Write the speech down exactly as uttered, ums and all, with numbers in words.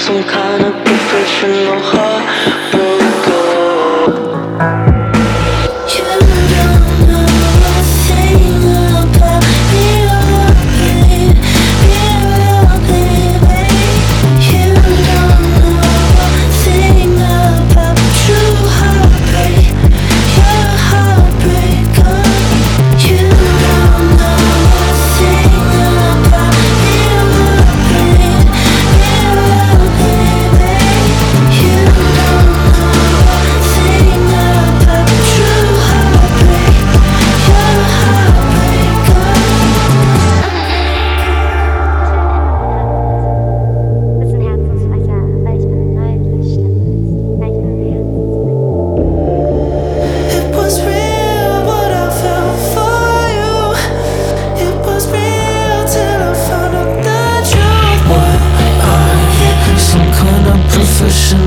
some kind of professional heartbreaker. You don't know a thing about me, oh babe, oh baby. You don't know a thing about true heartbreak. You're a heartbreaker. You don't know a thing about me, oh babe, oh baby. You don't know a thing about true heartbreak. You're a heartbreaker. Bisschen Herzensweiter, weil ich bin deutlich schlimmer. Weil ich bin real. It was real what I felt for you. It was real till I found out that you were. Are you some kind of professional